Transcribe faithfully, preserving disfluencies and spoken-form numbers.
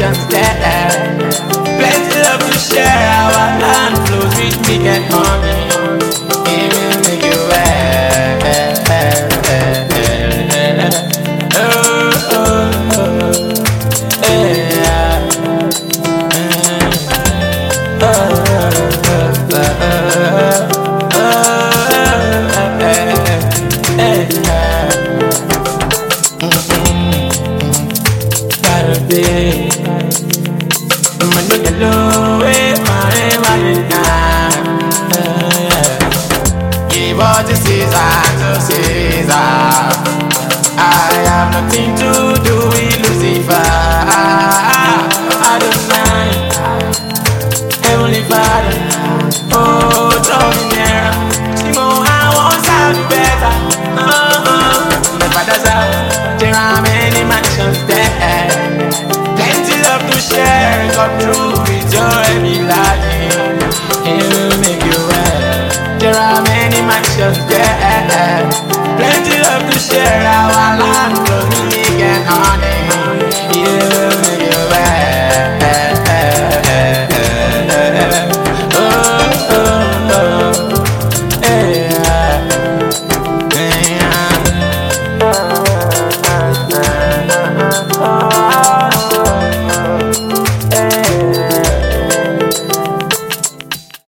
mansions there. Plenty love to share. Our land flows with me and money. It will make you well. Oh, oh, oh, yeah. Oh, oh, oh, oh. Give all to Caesar to Caesar. I have nothing to do with Lucifer. I don't mind. Heavenly Father, oh, draw me near. Simon, I want to be better. Uh-uh. My father's house, there are many mansions there. Plenty love to share. God through